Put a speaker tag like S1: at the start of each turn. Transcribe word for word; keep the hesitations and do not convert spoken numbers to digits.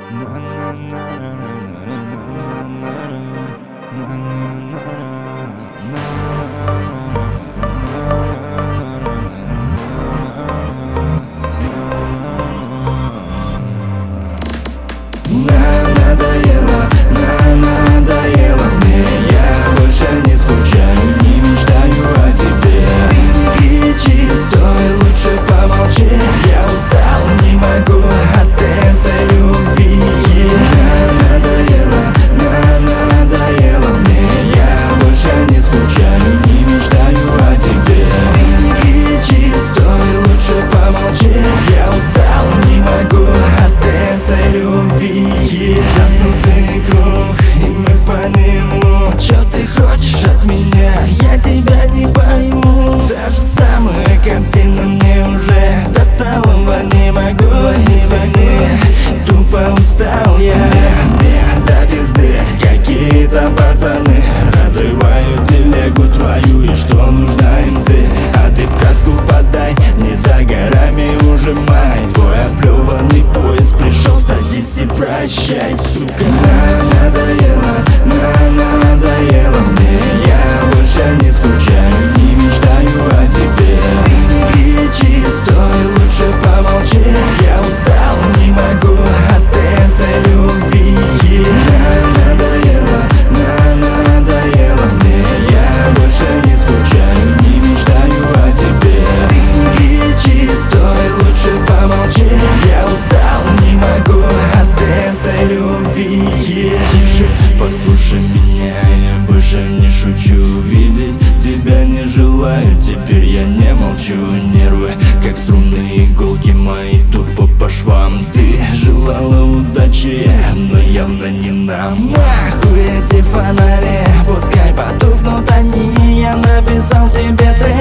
S1: Надоело, надоело мне, я больше не скучаю, не мечтаю о тебе. Ты не кричи, стой, лучше помолчи, я устал, не могу от этой любви. Надоело, надоело мне, я больше не скучаю, не мечтаю о тебе. Ты не кричи, стой, лучше помолчи, я устал, не могу от этой любви. Замкнутый круг, и мы по нему. Чё ты хочешь от меня? Я тебя не пойму. Даже самая картина мне уже до талого не могу. Не звони, тупо устал я. Мне до пизды какие-то пацаны разрывают телегу твою, и что нужна им ты? А ты в краску впадай, не за горами уже май. Твой оплеванный поезд пришел, садись и прощай, сука. Надоело, надоело мне, я больше не скучаю, не мечтаю о тебе. Ты не кричи, стой, лучше помолчи, я устал, не могу от этой любви. Надоело, надоело мне, я больше не скучаю, не мечтаю о тебе. Ты не кричи, стой, лучше помолчи, я устал, не могу от этой любви. Тише, послушай меня, я больше не шучу. Видеть тебя не желаю, теперь я не молчу. Нервы, как струнные иголки мои, тупо по швам. Ты желала удачи, но явно не нам. Нахуй эти фонари, пускай потухнут они. Я написал тебе трек.